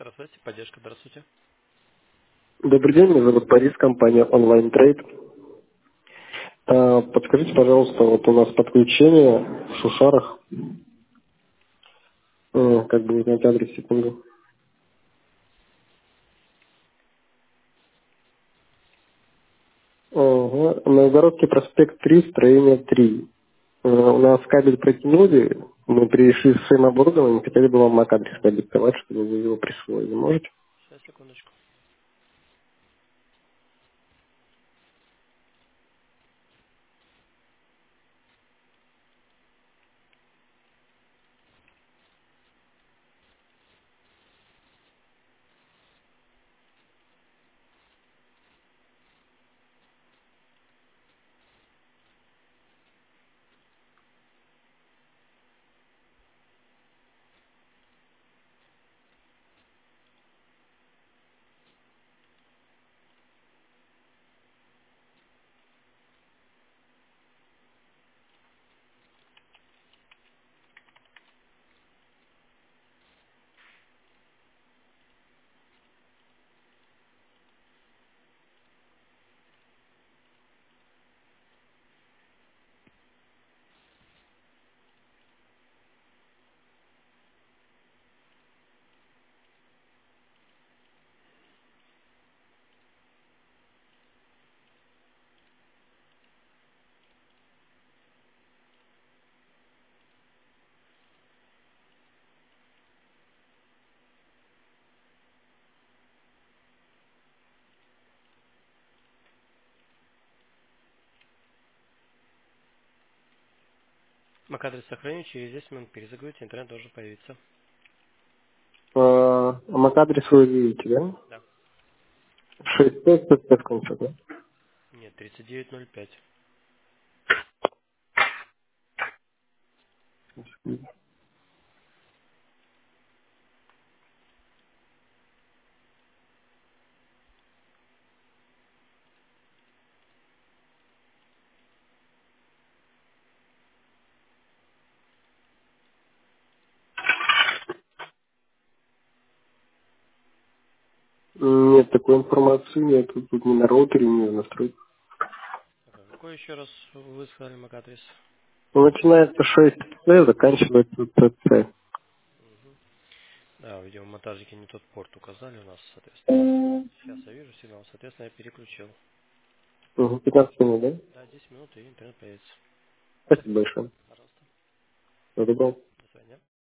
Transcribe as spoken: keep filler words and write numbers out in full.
Здравствуйте, поддержка, здравствуйте. Добрый день, меня зовут Борис, компания Online Trade. А, Подскажите, пожалуйста, вот у нас подключение в Шушарах, э, как бы узнать адрес, секунду. Ага. Новгородский проспект три, строение три. Э, У нас кабель протянули, мы пришли с своим оборудованием, хотели бы вам MAC-адрес продиктовать, чтобы вы его присвоили. Можете? Сейчас, секундочку. MAC-адрес сохраню, через десять минут перезагрузите, интернет должен появиться. А MAC-адрес вы видите, да? Да. шесть пять пять пять в конце, да? Нет, тридцать девять ноль пять. Нет, такой информации нет, тут тут ни на роутере, ни в настройках. Ага, какой еще раз вы сказали MAC-адрес? Ну, начинается шесть С, заканчивается Т Ц. Угу. Да, видимо, монтажники не тот порт указали у нас, соответственно. Сейчас я вижу сигнал, соответственно, я переключил. Угу, пятнадцать минут, да? Да, десять минут и интернет появится. Спасибо большое. Пожалуйста. Всего доброго.